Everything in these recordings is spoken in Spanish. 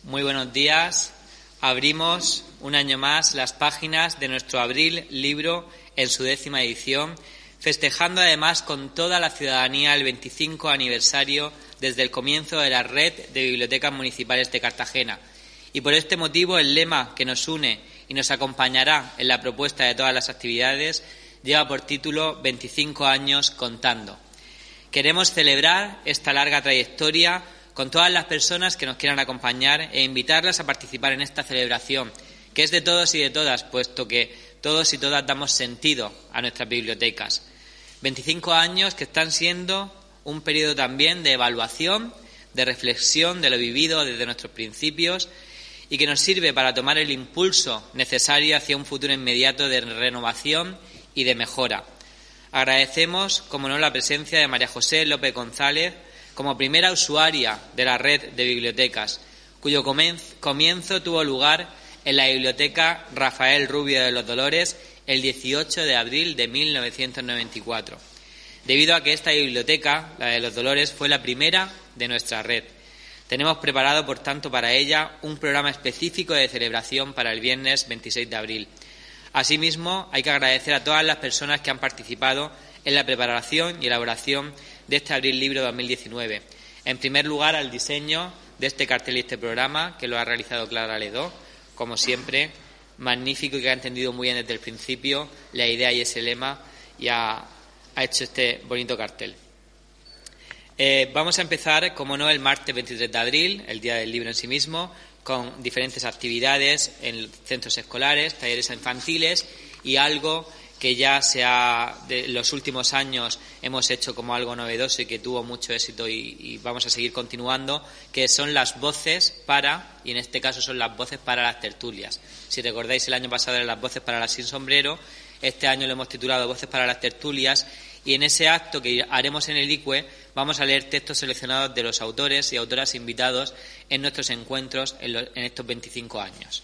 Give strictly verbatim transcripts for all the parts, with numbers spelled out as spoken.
Muy buenos días. Abrimos un año más las páginas de nuestro Abril libro en su décima edición, festejando además con toda la ciudadanía el veinticinco aniversario desde el comienzo de la red de bibliotecas municipales de Cartagena. Y por este motivo el lema que nos une y nos acompañará en la propuesta de todas las actividades lleva por título veinticinco años contando. Queremos celebrar esta larga trayectoria con todas las personas que nos quieran acompañar e invitarlas a participar en esta celebración, que es de todos y de todas, puesto que todos y todas damos sentido a nuestras bibliotecas. veinticinco años que están siendo un periodo también de evaluación, de reflexión de lo vivido desde nuestros principios y que nos sirve para tomar el impulso necesario hacia un futuro inmediato de renovación y de mejora. Agradecemos, como no, la presencia de María José López González como primera usuaria de la red de bibliotecas, cuyo comienzo tuvo lugar en la Biblioteca Rafael Rubio de los Dolores el dieciocho de abril de mil novecientos noventa y cuatro, debido a que esta biblioteca, la de los Dolores, fue la primera de nuestra red. Tenemos preparado, por tanto, para ella un programa específico de celebración para el viernes veintiséis de abril. Asimismo, hay que agradecer a todas las personas que han participado en la preparación y elaboración de este Abril Libro dos mil diecinueve. En primer lugar, al diseño de este cartel y este programa, que lo ha realizado Clara Ledó, como siempre, magnífico y que ha entendido muy bien desde el principio la idea y ese lema y ha, ha hecho este bonito cartel. Eh, vamos a empezar, como no, el martes veintitrés de abril, el Día del Libro en sí mismo, con diferentes actividades en centros escolares, talleres infantiles y algo que ya se ha, de los últimos años hemos hecho como algo novedoso y que tuvo mucho éxito y, y vamos a seguir continuando, que son las voces para, y en este caso son las voces para las tertulias. Si recordáis, el año pasado eran las voces para las sin sombrero, este año lo hemos titulado Voces para las tertulias, y en ese acto que haremos en el I C U E vamos a leer textos seleccionados de los autores y autoras invitados en nuestros encuentros en, lo, en estos veinticinco años.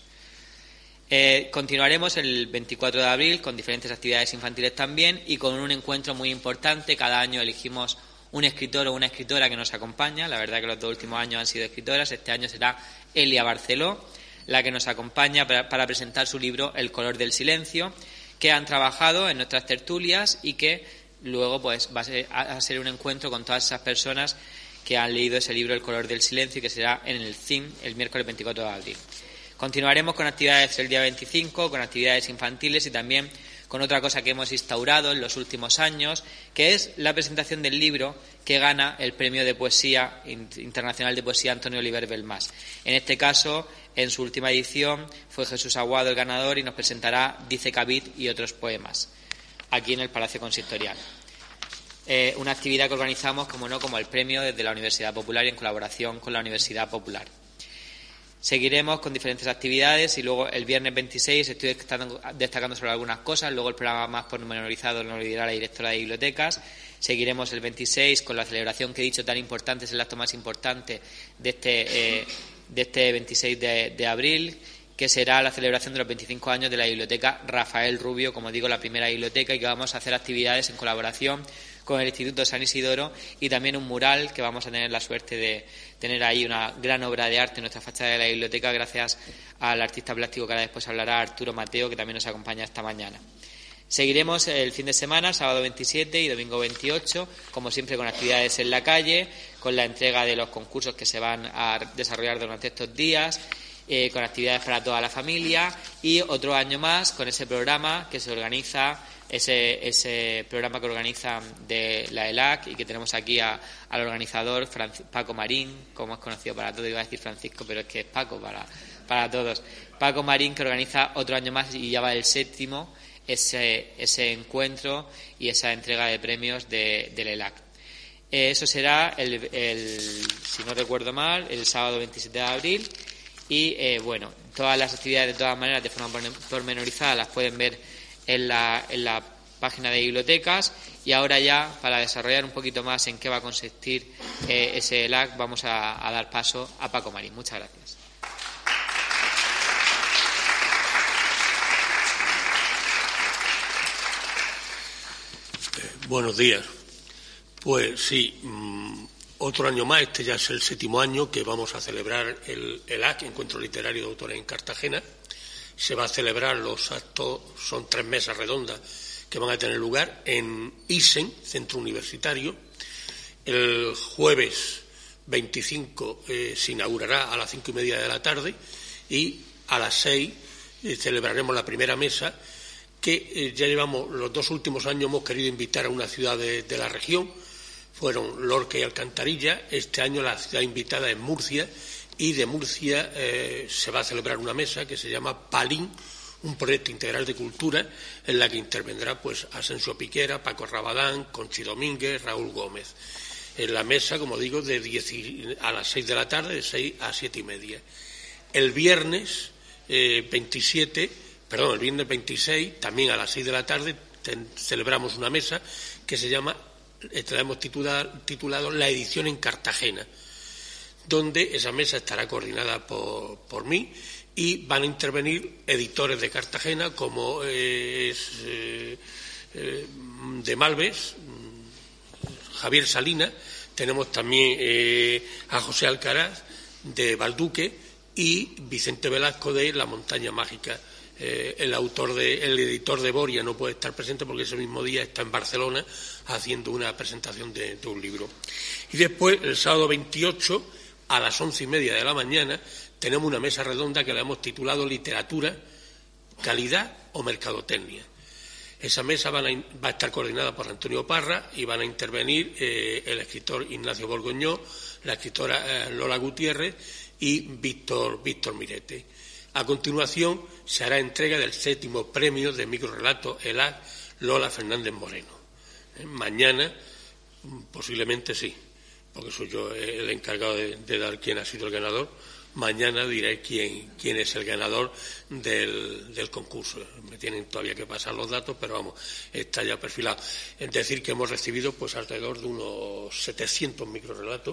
Eh, continuaremos el veinticuatro de abril con diferentes actividades infantiles también y con un encuentro muy importante. Cada año elegimos un escritor o una escritora que nos acompaña. La verdad que los dos últimos años han sido escritoras. Este año será Elia Barceló la que nos acompaña para, para presentar su libro El color del silencio, que han trabajado en nuestras tertulias y que luego pues va a ser, a ser un encuentro con todas esas personas que han leído ese libro El color del silencio, que será en el C I M el miércoles veinticuatro de abril. Continuaremos con actividades el día veinticinco, con actividades infantiles y también con otra cosa que hemos instaurado en los últimos años, que es la presentación del libro que gana el Premio de Poesía Internacional de Poesía Antonio Oliver Belmás. En este caso, en su última edición, fue Jesús Aguado el ganador y nos presentará Dice Cavit y otros poemas, aquí en el Palacio Consistorial. Eh, una actividad que organizamos, como no, como el premio desde la Universidad Popular y en colaboración con la Universidad Popular. Seguiremos con diferentes actividades y luego el viernes veintiséis estoy destacando sobre algunas cosas, luego el programa más pormenorizado lo dirá la directora de bibliotecas. Seguiremos el veintiséis con la celebración que he dicho tan importante, es el acto más importante de este, eh, de este veintiséis de, de abril, que será la celebración de los veinticinco años de la Biblioteca Rafael Rubio, como digo, la primera biblioteca, y que vamos a hacer actividades en colaboración con el Instituto San Isidoro y también un mural que vamos a tener la suerte de tener ahí una gran obra de arte en nuestra fachada de la biblioteca gracias al artista plástico que ahora después hablará, Arturo Mateo, que también nos acompaña esta mañana. Seguiremos el fin de semana, sábado veintisiete y domingo veintiocho, como siempre con actividades en la calle, con la entrega de los concursos que se van a desarrollar durante estos días, eh, con actividades para toda la familia y otro año más con ese programa que se organiza Ese, ese programa que organiza de la E L A C y que tenemos aquí a, al organizador Francis, Paco Marín, como es conocido para todos, iba a decir Francisco, pero es que es Paco para, para todos. Paco Marín, que organiza otro año más y ya va el séptimo, ese, ese encuentro y esa entrega de premios de, de la E L A C. Eh, eso será, el, el, si no recuerdo mal, el sábado veintisiete de abril y, eh, bueno, todas las actividades de todas maneras de forma pormenorizada las pueden ver En la, en la página de bibliotecas. Y ahora ya, para desarrollar un poquito más en qué va a consistir eh, ese E L A C, vamos a, a dar paso a Paco Marín. Muchas gracias. Eh, buenos días. Pues sí, mmm, otro año más, este ya es el séptimo año que vamos a celebrar el, el A C, Encuentro Literario de Autores en Cartagena. Se va a celebrar los actos, son tres mesas redondas que van a tener lugar en ISEN, Centro Universitario. El jueves veinticinco eh, se inaugurará a las cinco y media de la tarde y a las seis eh, celebraremos la primera mesa que eh, ya llevamos, los dos últimos años hemos querido invitar a una ciudad de, de la región, fueron Lorca y Alcantarilla. Este año la ciudad invitada es Murcia y de Murcia eh, se va a celebrar una mesa que se llama PALIN, un proyecto integral de cultura en la que intervendrá pues Asensio Piquera, Paco Rabadán, Conchi Domínguez, Raúl Gómez. En la mesa, como digo, de diez a las seis de la tarde, de seis a siete y media. El viernes eh, veintisiete, perdón, el viernes veintiséis, también a las seis de la tarde, ten, celebramos una mesa que se llama, la hemos titulado, titulado La edición en Cartagena, donde esa mesa estará coordinada por, por mí y van a intervenir editores de Cartagena como eh, es eh, eh, de Malves, Javier Salinas, tenemos también eh, a José Alcaraz de Valduque y Vicente Velasco de La Montaña Mágica. Eh, el autor de, el editor de Boria no puede estar presente porque ese mismo día está en Barcelona haciendo una presentación de, de un libro. Y después, el sábado veintiocho, a las once y media de la mañana, tenemos una mesa redonda que la hemos titulado Literatura, Calidad o Mercadotecnia. Esa mesa van a, va a estar coordinada por Antonio Parra y van a intervenir eh, el escritor Ignacio Borgoñó, la escritora eh, Lola Gutiérrez y Víctor, Víctor Mirete. A continuación se hará entrega del séptimo premio de microrelato El A Lola Fernández Moreno. Eh, mañana, posiblemente sí, porque soy yo el encargado de, de dar quién ha sido el ganador. Mañana diré quién, quién es el ganador del, del concurso. Me tienen todavía que pasar los datos, pero vamos, está ya perfilado. Es decir, que hemos recibido pues alrededor de unos setecientos microrelatos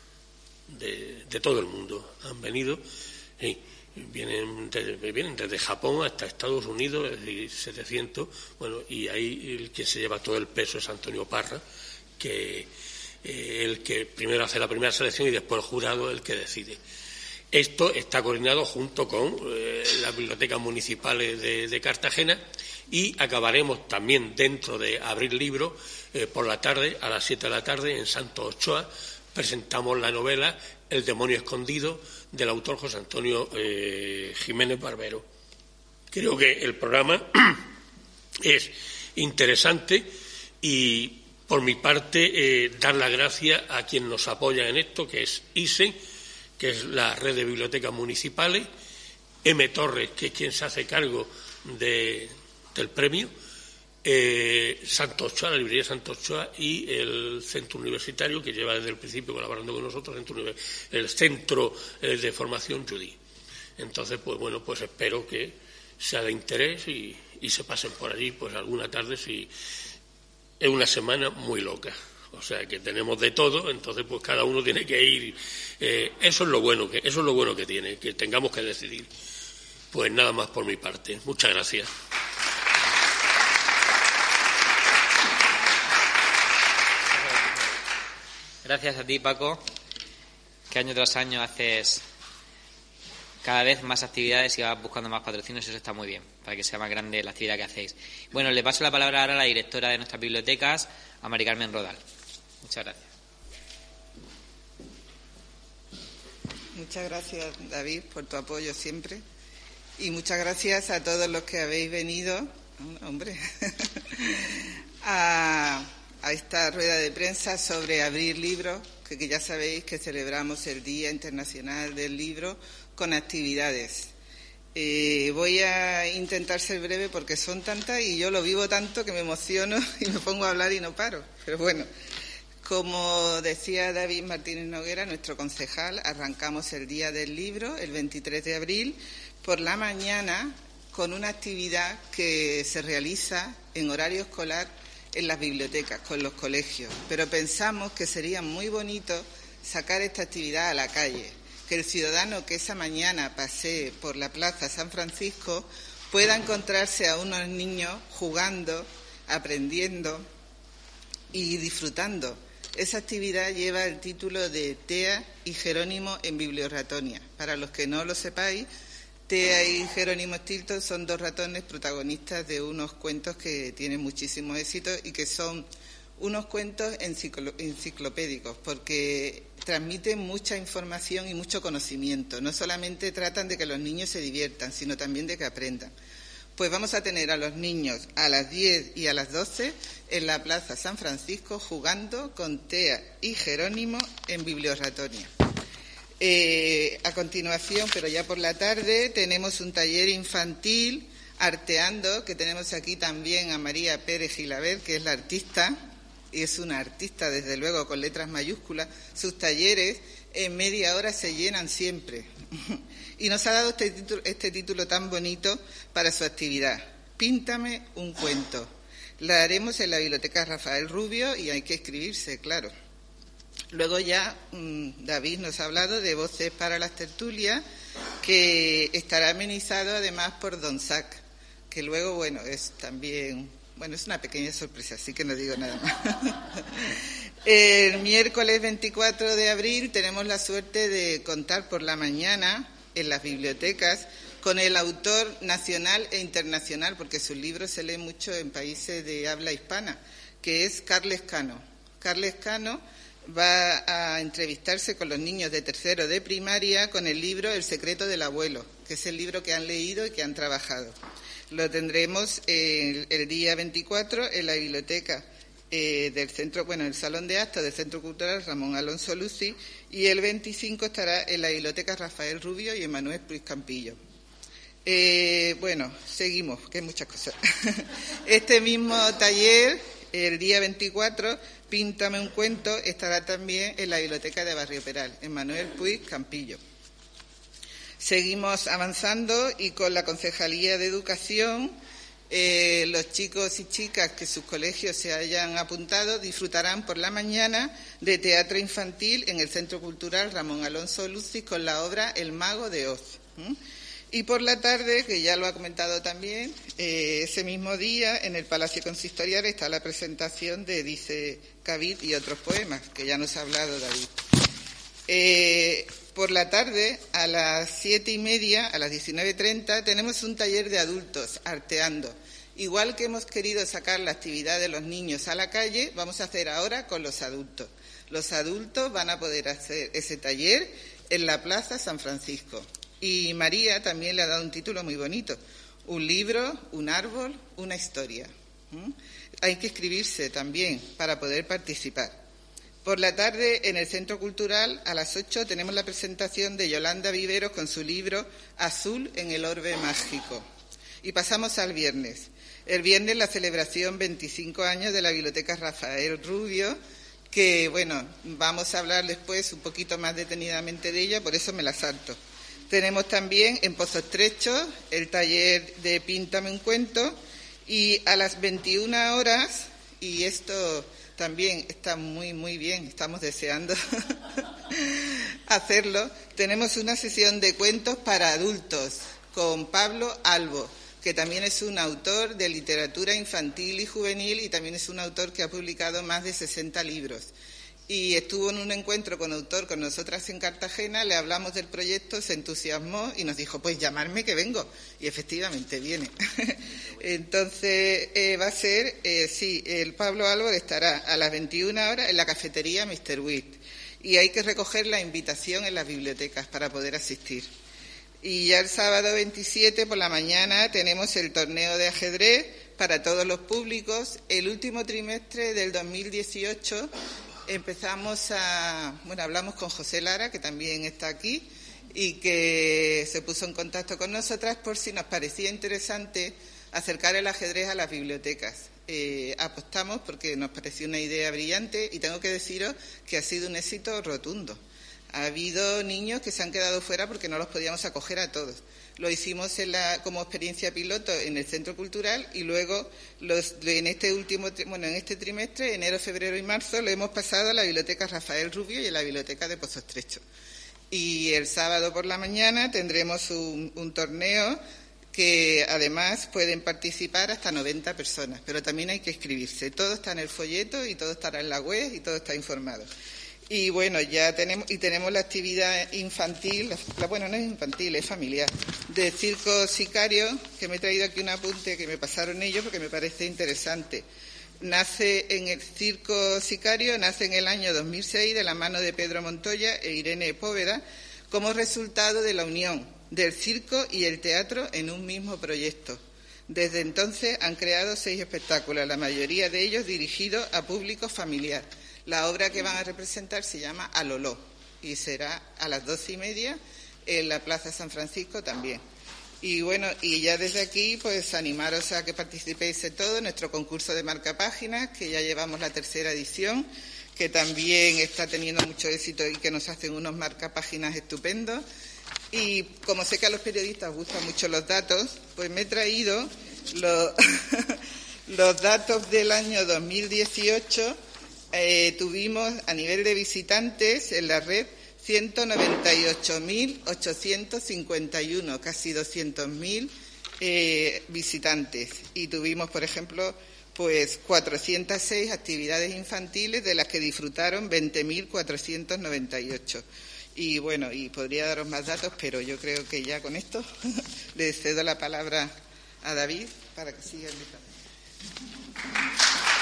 de, de todo el mundo. Han venido, y vienen, de, vienen desde Japón hasta Estados Unidos, es decir, setecientos. Bueno, y ahí el que se lleva todo el peso es Antonio Parra, que eh, el que primero hace la primera selección y después el jurado el que decide. Esto está coordinado junto con eh, las bibliotecas municipales de, de Cartagena y acabaremos también dentro de Abrir Libro eh, por la tarde, a las siete de la tarde, en Santos Ochoa, presentamos la novela El demonio escondido del autor José Antonio eh, Jiménez Barbero. Creo que el programa es interesante y, por mi parte, eh, dar las gracias a quien nos apoya en esto, que es ISEN, que es la red de bibliotecas municipales, M. Torres, que es quien se hace cargo de, del premio, eh, Santos Ochoa, la librería Santos Ochoa y el centro universitario, que lleva desde el principio colaborando con nosotros, el centro eh, de formación Judy. Entonces, pues bueno, pues espero que sea de interés y, y se pasen por allí pues alguna tarde, si es una semana muy loca. O sea que tenemos de todo, entonces pues cada uno tiene que ir. Eh, eso es lo bueno que eso es lo bueno que tiene, que tengamos que decidir. Pues nada más por mi parte. Muchas gracias. Gracias a ti, Paco, que año tras año haces cada vez más actividades y vas buscando más patrocinios. Eso está muy bien, para que sea más grande la actividad que hacéis. Bueno, le paso la palabra ahora a la directora de nuestras bibliotecas, a Mari Carmen Rodal. Muchas gracias. Muchas gracias, David, por tu apoyo siempre. Y muchas gracias a todos los que habéis venido, hombre, a, a esta rueda de prensa sobre Abrir Libro, que, que ya sabéis que celebramos el Día Internacional del Libro con actividades. Eh, voy a intentar ser breve porque son tantas y yo lo vivo tanto que me emociono y me pongo a hablar y no paro. Pero bueno, como decía David Martínez Noguera, nuestro concejal, arrancamos el Día del Libro, el veintitrés de abril, por la mañana, con una actividad que se realiza en horario escolar en las bibliotecas, con los colegios. Pero pensamos que sería muy bonito sacar esta actividad a la calle, que el ciudadano que esa mañana pase por la Plaza San Francisco pueda encontrarse a unos niños jugando, aprendiendo y disfrutando Esa actividad lleva el título de Tea y Jerónimo en Biblioratonia. Para los que no lo sepáis, Tea y Jerónimo Stilton son dos ratones protagonistas de unos cuentos que tienen muchísimo éxito y que son unos cuentos enciclo- enciclopédicos, porque transmiten mucha información y mucho conocimiento. No solamente tratan de que los niños se diviertan, sino también de que aprendan. Pues vamos a tener a los niños a las diez y a las doce en la Plaza San Francisco jugando con Tea y Jerónimo en Biblioratonia. Eh, a continuación, pero ya por la tarde, tenemos un taller infantil arteando, que tenemos aquí también a María Pérez Gilabert, que es la artista, y es una artista desde luego con letras mayúsculas. Sus talleres en media hora se llenan siempre. Y nos ha dado este título, este título tan bonito para su actividad. Píntame un cuento. La haremos en la Biblioteca Rafael Rubio y hay que inscribirse, claro. Luego ya mmm, David nos ha hablado de Voces para las Tertulias, que estará amenizado además por Don Sac, que luego, bueno, es también... Bueno, es una pequeña sorpresa, así que no digo nada más. El miércoles veinticuatro de abril tenemos la suerte de contar por la mañana en las bibliotecas con el autor nacional e internacional, porque sus libros se leen mucho en países de habla hispana, que es Carles Cano. Carles Cano va a entrevistarse con los niños de tercero de primaria con el libro El secreto del abuelo, que es el libro que han leído y que han trabajado. Lo tendremos el, el día veinticuatro en la biblioteca eh, del centro, bueno, en el Salón de Actos del Centro Cultural Ramón Alonso Luci, y el veinticinco estará en la biblioteca Rafael Rubio y Emanuel Pruis Campillo. Eh, bueno, seguimos, que hay muchas cosas. Este mismo taller, el día veinticuatro, Píntame un cuento, estará también en la biblioteca de Barrio Peral, Emanuel Pruis Campillo. Seguimos avanzando y con la Concejalía de Educación, eh, los chicos y chicas que sus colegios se hayan apuntado disfrutarán por la mañana de teatro infantil en el Centro Cultural Ramón Alonso Lucis con la obra El Mago de Oz. ¿Mm? Y por la tarde, que ya lo ha comentado también, eh, ese mismo día en el Palacio Consistorial está la presentación de Dice Cavit y otros poemas, que ya nos ha hablado David. Eh, Por la tarde, a las siete y media, a las diecinueve treinta, tenemos un taller de adultos, arteando. Igual que hemos querido sacar la actividad de los niños a la calle, vamos a hacer ahora con los adultos. Los adultos van a poder hacer ese taller en la Plaza San Francisco. Y María también le ha dado un título muy bonito, un libro, un árbol, una historia. ¿Mm? Hay que inscribirse también para poder participar. Por la tarde, en el Centro Cultural, a las ocho, tenemos la presentación de Yolanda Viveros con su libro Azul en el orbe mágico. Y pasamos al viernes. El viernes, la celebración veinticinco años de la Biblioteca Rafael Rubio, que, bueno, vamos a hablar después un poquito más detenidamente de ella, por eso me la salto. Tenemos también en Pozo Estrecho el taller de Píntame un cuento y a las veintiuna horas, y esto... también está muy, muy bien, estamos deseando hacerlo. Tenemos una sesión de cuentos para adultos con Pablo Albo, que también es un autor de literatura infantil y juvenil y también es un autor que ha publicado más de sesenta libros. Y estuvo en un encuentro con autor con nosotras en Cartagena, le hablamos del proyecto, se entusiasmó y nos dijo, pues llamarme que vengo. Y efectivamente viene. Entonces eh, va a ser, eh, sí, el Pablo Álvarez estará a las veintiuna horas en la cafetería mister Witt. Y hay que recoger la invitación en las bibliotecas para poder asistir. Y ya el sábado veintisiete por la mañana tenemos el torneo de ajedrez para todos los públicos. El último trimestre del dos mil dieciocho... empezamos a, bueno, hablamos con José Lara, que también está aquí, y que se puso en contacto con nosotras por si nos parecía interesante acercar el ajedrez a las bibliotecas. Eh, apostamos porque nos pareció una idea brillante y tengo que deciros que ha sido un éxito rotundo. Ha habido niños que se han quedado fuera porque no los podíamos acoger a todos. Lo hicimos en la, como experiencia piloto en el Centro Cultural y luego los, en este último, bueno, en este trimestre, enero, febrero y marzo, lo hemos pasado a la Biblioteca Rafael Rubio y a la Biblioteca de Pozo Estrecho. Y el sábado por la mañana tendremos un, un torneo que además pueden participar hasta noventa personas, pero también hay que inscribirse. Todo está en el folleto y todo estará en la web y todo está informado. Y bueno, ya tenemos y tenemos la actividad infantil, la, bueno, no es infantil, es familiar, de Circo Sicario, que me he traído aquí un apunte que me pasaron ellos porque me parece interesante. Nace en el Circo Sicario, nace en el año dos mil seis de la mano de Pedro Montoya e Irene Póveda, como resultado de la unión del circo y el teatro en un mismo proyecto. Desde entonces han creado seis espectáculos, la mayoría de ellos dirigidos a público familiar. La obra que van a representar se llama Aloló y será a las doce y media en la Plaza San Francisco también. Y bueno, y ya desde aquí, pues animaros a que participéis en todo nuestro concurso de marcapáginas, que ya llevamos la tercera edición, que también está teniendo mucho éxito y que nos hacen unos marcapáginas estupendos. Y como sé que a los periodistas os gustan mucho los datos, pues me he traído los, los datos del año dos mil dieciocho. Eh, tuvimos a nivel de visitantes en la red ciento noventa y ocho mil ochocientos cincuenta y uno, casi doscientos mil eh, visitantes. Y tuvimos, por ejemplo, pues cuatrocientas seis actividades infantiles, de las que disfrutaron veinte mil cuatrocientos noventa y ocho. Y bueno, y podría daros más datos, pero yo creo que ya con esto le cedo la palabra a David para que siga el debate.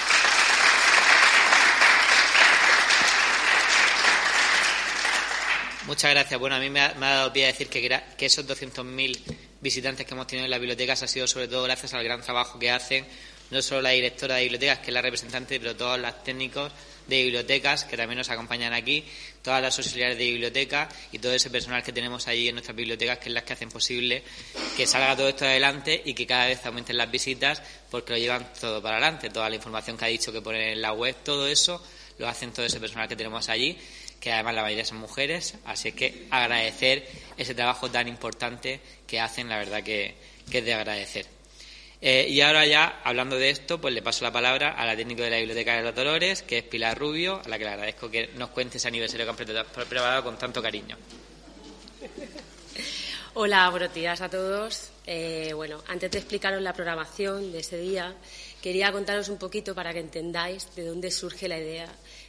Muchas gracias. Bueno, a mí me ha, me ha dado pie a decir que, que esos doscientos mil visitantes que hemos tenido en las bibliotecas ha sido sobre todo gracias al gran trabajo que hacen no solo la directora de bibliotecas, que es la representante, pero todos los técnicos de bibliotecas que también nos acompañan aquí, todas las auxiliares de biblioteca y todo ese personal que tenemos allí en nuestras bibliotecas, que es las que hacen posible que salga todo esto adelante y que cada vez aumenten las visitas, porque lo llevan todo para adelante. Toda la información que ha dicho que ponen en la web, todo eso lo hacen todo ese personal que tenemos allí, que además la mayoría son mujeres, así es que agradecer ese trabajo tan importante que hacen, la verdad que, que es de agradecer. Eh, y ahora ya, hablando de esto, pues le paso la palabra a la técnica de la Biblioteca de los Dolores, que es Pilar Rubio, a la que le agradezco que nos cuente ese aniversario que han preparado con tanto cariño. Hola, buenos días a todos. Eh, bueno, antes de explicaros la programación de ese día, quería contaros un poquito para que entendáis de dónde surge la idea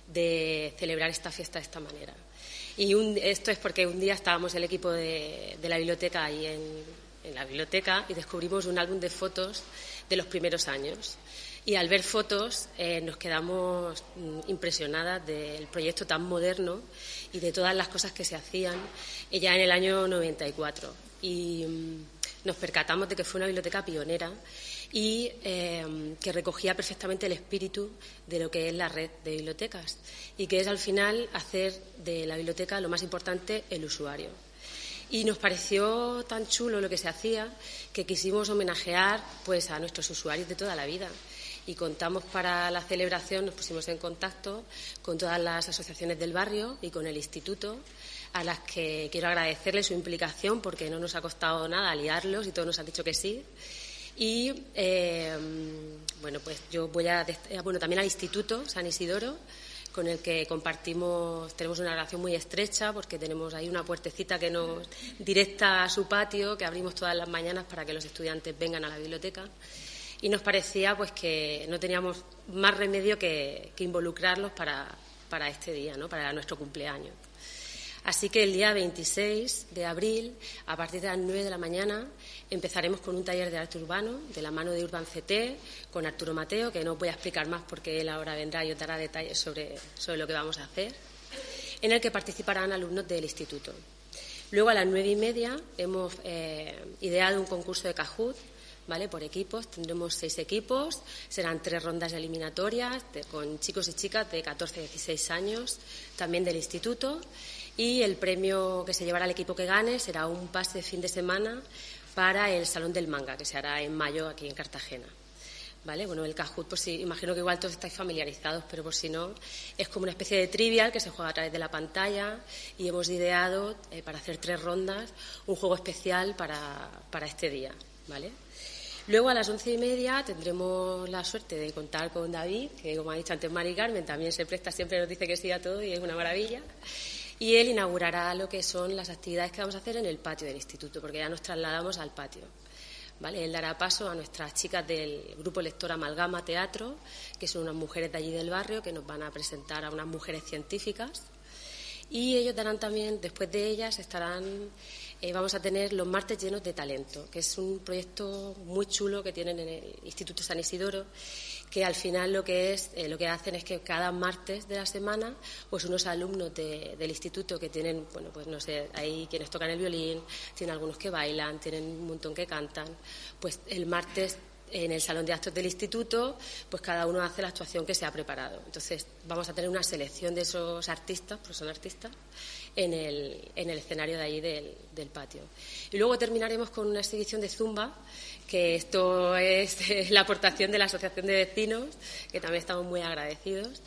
de celebrar esta fiesta de esta manera. Y un, esto es porque un día estábamos el equipo de, de la biblioteca ahí en, en la biblioteca y descubrimos un álbum de fotos de los primeros años. Y al ver fotos eh, nos quedamos impresionadas del proyecto tan moderno y de todas las cosas que se hacían ya en el año noventa y cuatro. Y mm, nos percatamos de que fue una biblioteca pionera y eh, que recogía perfectamente el espíritu de lo que es la red de bibliotecas y que es al final hacer de la biblioteca lo más importante, el usuario. Y nos pareció tan chulo lo que se hacía que quisimos homenajear pues a nuestros usuarios de toda la vida. Y contamos para la celebración, nos pusimos en contacto con todas las asociaciones del barrio y con el instituto, a las que quiero agradecerles su implicación porque no nos ha costado nada liarlos y todos nos han dicho que sí. Y eh, bueno, pues yo voy a bueno también al Instituto San Isidoro, con el que compartimos, tenemos una relación muy estrecha porque tenemos ahí una puertecita que nos directa a su patio, que abrimos todas las mañanas para que los estudiantes vengan a la biblioteca. Y nos parecía pues que no teníamos más remedio que, que involucrarlos para, para este día, ¿no? Para nuestro cumpleaños. Así que el día veintiséis de abril, a partir de las nueve de la mañana, empezaremos con un taller de arte urbano de la mano de Urban C T, con Arturo Mateo, que no os voy a explicar más porque él ahora vendrá y os dará detalles sobre, sobre lo que vamos a hacer, en el que participarán alumnos del instituto. Luego, a las nueve y media, hemos eh, ideado un concurso de Kahoot, ¿vale? Por equipos, tendremos seis equipos, serán tres rondas eliminatorias de, con chicos y chicas de catorce a dieciséis años, también del instituto, y el premio que se llevará el equipo que gane será un pase de fin de semana para el Salón del Manga, que se hará en mayo aquí en Cartagena. ¿Vale? Bueno, el Kahoot, pues sí, imagino que igual todos estáis familiarizados, pero por si no, es como una especie de trivial que se juega a través de la pantalla y hemos ideado, eh, para hacer tres rondas, un juego especial para, para este día, ¿vale? Luego, a las once y media, tendremos la suerte de contar con David, que, como ha dicho antes Mari Carmen, también se presta, siempre nos dice que sí a todo y es una maravilla. Y él inaugurará lo que son las actividades que vamos a hacer en el patio del instituto, porque ya nos trasladamos al patio, ¿vale? Él dará paso a nuestras chicas del grupo lector Amalgama Teatro, que son unas mujeres de allí del barrio que nos van a presentar a unas mujeres científicas. Y ellos darán también, después de ellas, estarán, eh, vamos a tener los martes llenos de talento, que es un proyecto muy chulo que tienen en el Instituto San Isidoro, que al final lo que es, eh, lo que hacen es que cada martes de la semana, pues unos alumnos de, del instituto que tienen, bueno, pues no sé, hay quienes tocan el violín, tienen algunos que bailan, tienen un montón que cantan, pues el martes en el salón de actos del instituto, pues cada uno hace la actuación que se ha preparado. Entonces vamos a tener una selección de esos artistas, porque son artistas, en el, en el escenario de ahí del, del patio. Y luego terminaremos con una exhibición de zumba, que esto es la aportación de la Asociación de Vecinos, que también estamos muy agradecidos.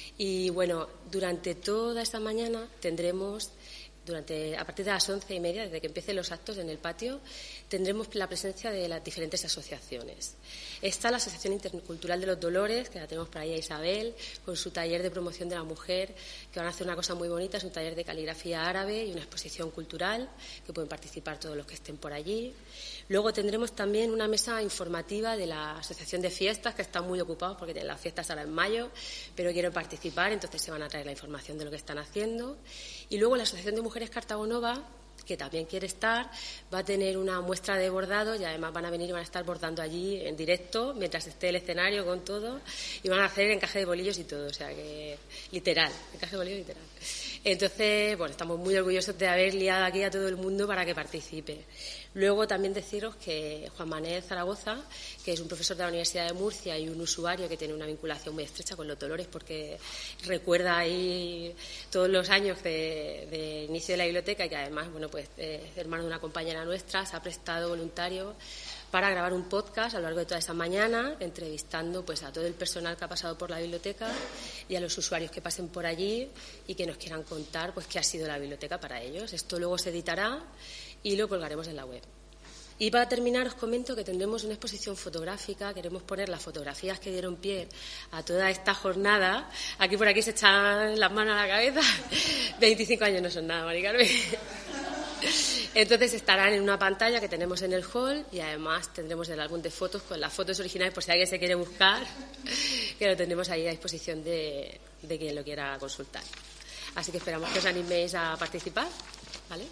Y bueno, durante toda esta mañana tendremos, durante a partir de las once y media, desde que empiecen los actos en el patio, tendremos la presencia de las diferentes asociaciones. Está la Asociación Intercultural de los Dolores, que la tenemos por ahí a Isabel, con su taller de promoción de la mujer, que van a hacer una cosa muy bonita, es un taller de caligrafía árabe y una exposición cultural, que pueden participar todos los que estén por allí. Luego tendremos también una mesa informativa de la Asociación de Fiestas, que están muy ocupados porque las fiestas ahora en mayo, pero quieren participar, entonces se van a traer la información de lo que están haciendo. Y luego la Asociación de Mujeres Cartago Nova, que también quiere estar, va a tener una muestra de bordado y además van a venir y van a estar bordando allí en directo mientras esté el escenario con todo y van a hacer encaje de bolillos y todo, o sea que literal, encaje de bolillos literal. Entonces, bueno, estamos muy orgullosos de haber liado aquí a todo el mundo para que participe. Luego también deciros que Juan Manuel Zaragoza, que es un profesor de la Universidad de Murcia y un usuario que tiene una vinculación muy estrecha con los Dolores porque recuerda ahí todos los años de, de inicio de la biblioteca y que además, bueno, pues eh, hermano de una compañera nuestra, se ha prestado voluntario para grabar un podcast a lo largo de toda esa mañana, entrevistando pues a todo el personal que ha pasado por la biblioteca y a los usuarios que pasen por allí y que nos quieran contar pues qué ha sido la biblioteca para ellos. Esto luego se editará y lo colgaremos en la web. Y para terminar os comento que tendremos una exposición fotográfica, queremos poner las fotografías que dieron pie a toda esta jornada. Aquí por aquí se echan las manos a la cabeza. veinticinco años no son nada, Mari Carmen. Entonces estarán en una pantalla que tenemos en el hall y además tendremos el álbum de fotos con las fotos originales por si alguien se quiere buscar, que lo tendremos ahí a disposición de, de quien lo quiera consultar. Así que esperamos que os animéis a participar, ¿vale?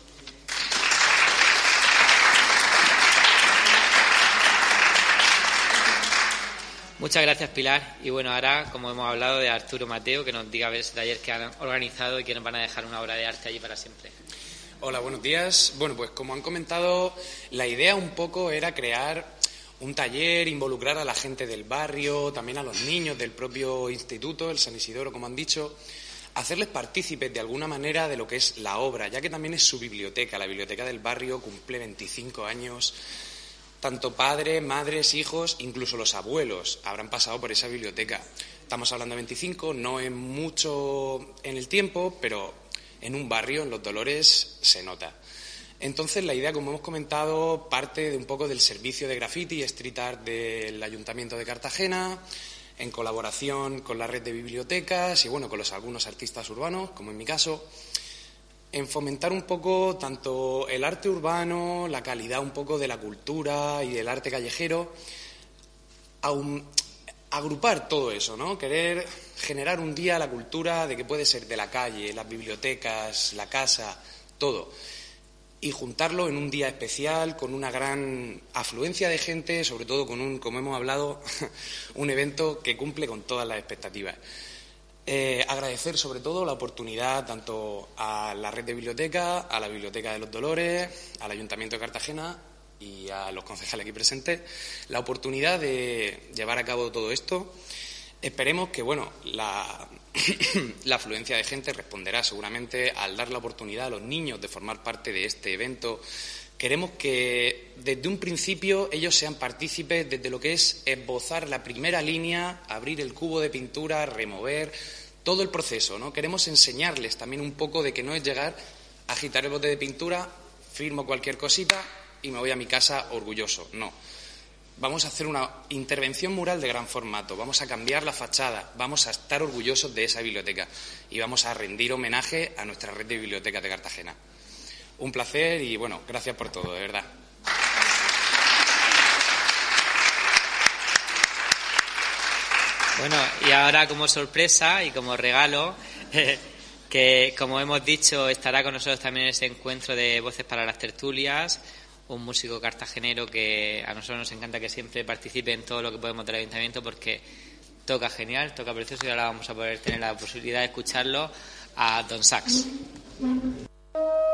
Muchas gracias, Pilar. Y bueno, ahora, como hemos hablado, de Arturo Mateo, que nos diga a ver ese taller que han organizado y que nos van a dejar una obra de arte allí para siempre. Hola, buenos días. Bueno, pues como han comentado, la idea un poco era crear un taller, involucrar a la gente del barrio, también a los niños del propio instituto, el San Isidoro, como han dicho, hacerles partícipes de alguna manera de lo que es la obra, ya que también es su biblioteca. La biblioteca del barrio cumple veinticinco años. Tanto padres, madres, hijos, incluso los abuelos habrán pasado por esa biblioteca. Estamos hablando de veinticinco, no es mucho en el tiempo, pero en un barrio, en Los Dolores, se nota. Entonces, la idea, como hemos comentado, parte de un poco del servicio de graffiti y street art del Ayuntamiento de Cartagena, en colaboración con la red de bibliotecas y, bueno, con los algunos artistas urbanos, como en mi caso, en fomentar un poco tanto el arte urbano, la calidad un poco de la cultura y del arte callejero, aun, agrupar todo eso, ¿no? Querer generar un día la cultura de que puede ser de la calle, las bibliotecas, la casa, todo, y juntarlo en un día especial con una gran afluencia de gente, sobre todo con un, como hemos hablado, un evento que cumple con todas las expectativas. Eh, agradecer sobre todo la oportunidad tanto a la red de bibliotecas, a la Biblioteca de los Dolores, al Ayuntamiento de Cartagena y a los concejales aquí presentes, la oportunidad de llevar a cabo todo esto. Esperemos que, bueno, la, la afluencia de gente responderá seguramente al dar la oportunidad a los niños de formar parte de este evento. Queremos que desde un principio ellos sean partícipes desde lo que es esbozar la primera línea, abrir el cubo de pintura, remover todo el proceso, ¿no? Queremos enseñarles también un poco de que no es llegar, agitar el bote de pintura, firmo cualquier cosita y me voy a mi casa orgulloso. No. Vamos a hacer una intervención mural de gran formato, vamos a cambiar la fachada, vamos a estar orgullosos de esa biblioteca y vamos a rendir homenaje a nuestra red de bibliotecas de Cartagena. Un placer y, bueno, gracias por todo, de verdad. Bueno, y ahora como sorpresa y como regalo, eh, que como hemos dicho estará con nosotros también en ese encuentro de Voces para las Tertulias, un músico cartagenero que a nosotros nos encanta que siempre participe en todo lo que podemos del ayuntamiento porque toca genial, toca precioso y ahora vamos a poder tener la posibilidad de escucharlo a Don Sax.